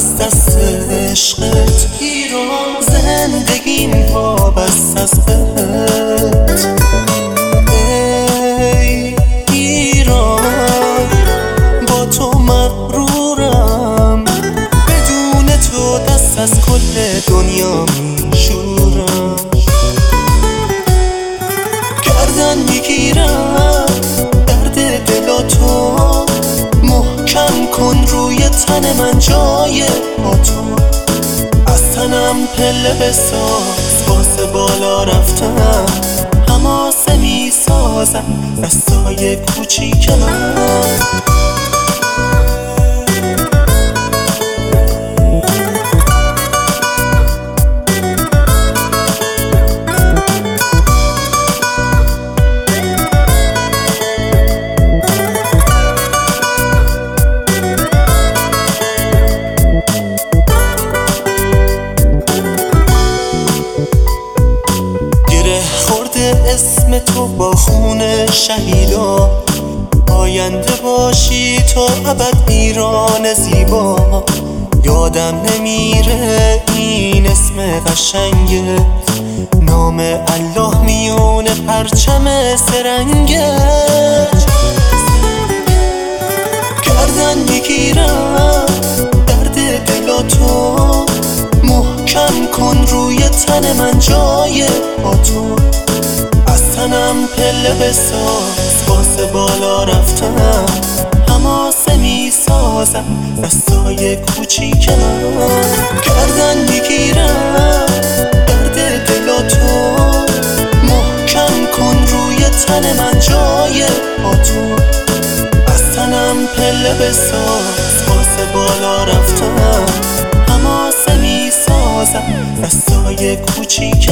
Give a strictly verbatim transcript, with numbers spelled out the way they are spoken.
از دست عشقت ایران، زندگیم وابست از بهت. ای ایران با تو مغرورم، بدون تو دست از کل دنیا میشورم. گردن میگیرم درد دلاتو، محکم کن روی تن من جای با تو. از تنم پله بساز، واسه بالا رفتم حماسه میسازم دستای کوچیک من. اسم تو با خون شهیدا، آینده باشی تو ابد ایران زیبا. یادم نمیره این اسم قشنگت، نام الله میونه پرچم سرنگت. گردن میگیرم درد دلاتو، محکم کن روی تن من جای با تو. از تنم پله بساز، واسه بالا رفتم حماسه میسازم دستای کوچیک من. گردن میگیرم درد دلاتو، محکم کن روی تن من جای با تو. از تنم پله بساز، واسه بالا رفتم حماسه میسازم دستای کوچیک